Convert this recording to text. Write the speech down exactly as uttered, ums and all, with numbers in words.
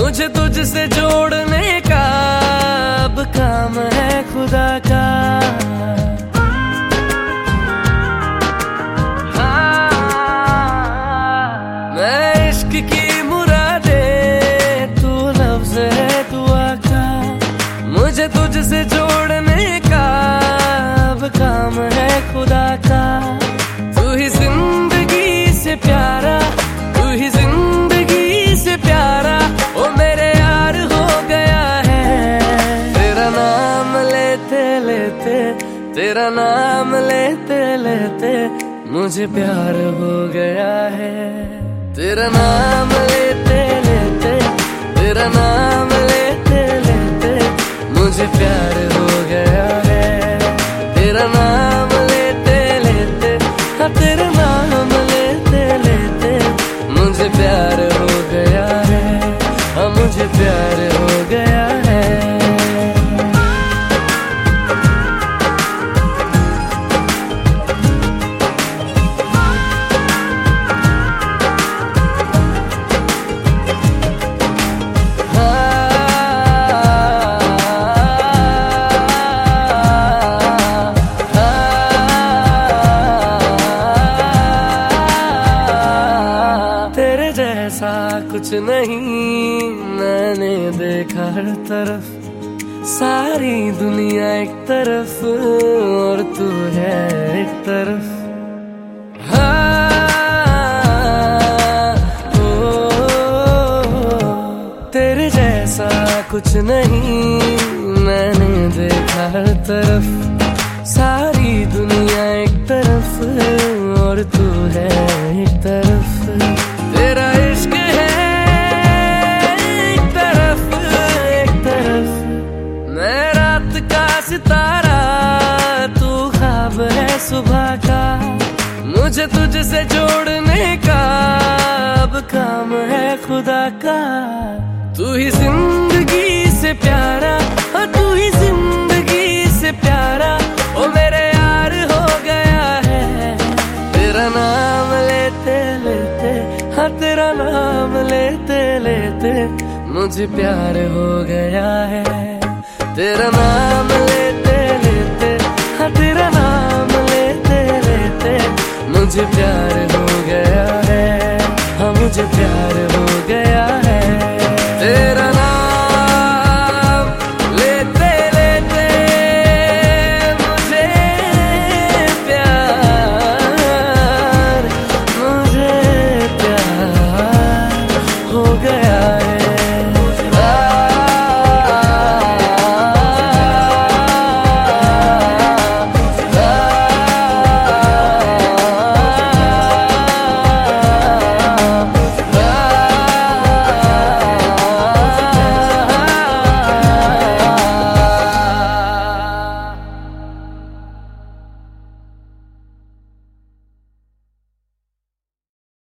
मुझे तुझसे जोड़ने का अब काम है खुदा का। मैं इश्क की मुरादे, तू लफ्ज़ है दुआ का। मुझे तुझसे जोड़ने का अब काम है खुदा का। तू ही जिंदगी से प्यारा, तू ही जिंदगी से प्यारा, ओ मेरे यार हो गया है। तेरा नाम लेते लेते, तेरा नाम लेते लेते मुझे प्यार हो गया है। तेरा नाम लेते लेते, तेरा नाम लेते लेते मुझे प्यार हो गया है। तेरा नाम लेते लेते, हाँ तेरा नाम लेते लेते मुझे प्यार हो गया है। हाँ मुझे प्यार हो गया है। ऐसा कुछ नहीं मैंने देखा हर तरफ, सारी दुनिया एक तरफ और तू है एक तरफ। हाँ, ओ, तेरे जैसा कुछ नहीं मैंने देखा हर तरफ, सारी दुनिया एक तरफ और तू है एक तरफ। तेरा इश्क है एक तरफ एक तरफ, मैं रात का सितारा, तू ख्वाब है सुबह का। मुझे तुझसे जोड़ने का अब काम है खुदा का। तू ही जिंदगी से प्यारा, तू ही जिंदगी से प्यारा, ओ मेरे यार हो गया है। तेरा नाम लेते लेते, हाँ तेरा नाम लेते लेते मुझे प्यार हो गया है। तेरा नाम लेते लेते, हाँ तेरा नाम लेते लेते मुझे प्यार हो गया है। हाँ मुझे प्यार हो